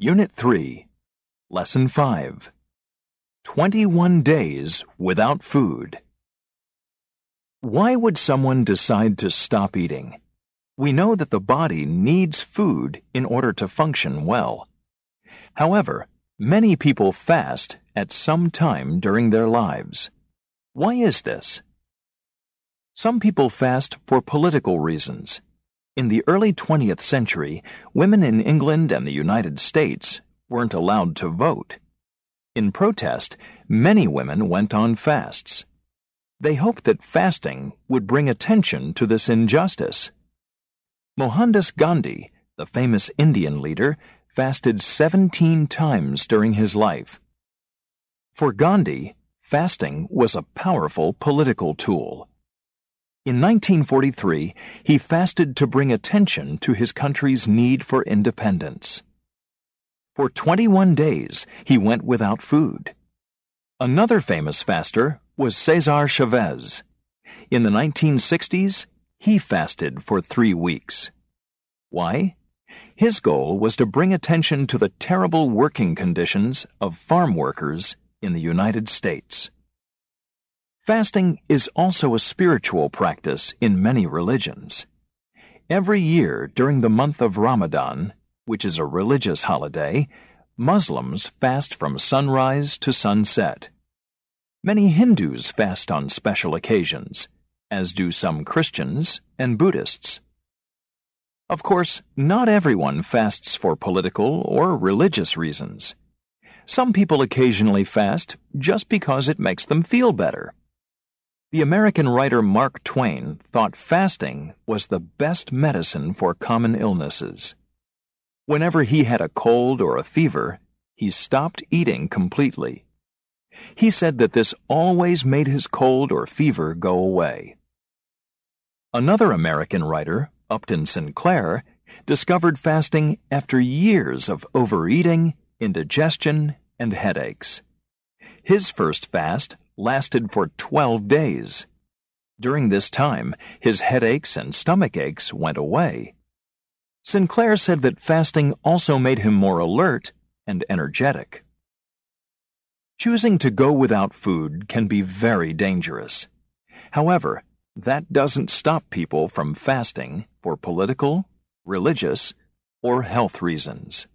Unit 3, Lesson 5, 21 Days Without Food. Why would someone decide to stop eating? We know that the body needs food in order to function well. However, many people fast at some time during their lives. Why is this? Some people fast for political reasons. In the early 20th century, women in England and the United States weren't allowed to vote. In protest, many women went on fasts. They hoped that fasting would bring attention to this injustice. Mohandas Gandhi, the famous Indian leader, fasted 17 times during his life. For Gandhi, fasting was a powerful political tool. In 1943, he fasted to bring attention to his country's need for independence. For 21 days, he went without food. Another famous faster was Cesar Chavez. In the 1960s, he fasted for 3 weeks. Why? His goal was to bring attention to the terrible working conditions of farm workers in the United States. Fasting is also a spiritual practice in many religions. Every year during the month of Ramadan, which is a religious holiday, Muslims fast from sunrise to sunset. Many Hindus fast on special occasions, as do some Christians and Buddhists. Of course, not everyone fasts for political or religious reasons. Some people occasionally fast just because it makes them feel better. The American writer Mark Twain thought fasting was the best medicine for common illnesses. Whenever he had a cold or a fever, he stopped eating completely. He said that this always made his cold or fever go away. Another American writer, Upton Sinclair, discovered fasting after years of overeating, indigestion, and headaches. His first fast lasted for 12 days. During this time, his headaches and stomach aches went away. Sinclair said that fasting also made him more alert and energetic. Choosing to go without food can be very dangerous. However, that doesn't stop people from fasting for political, religious, or health reasons.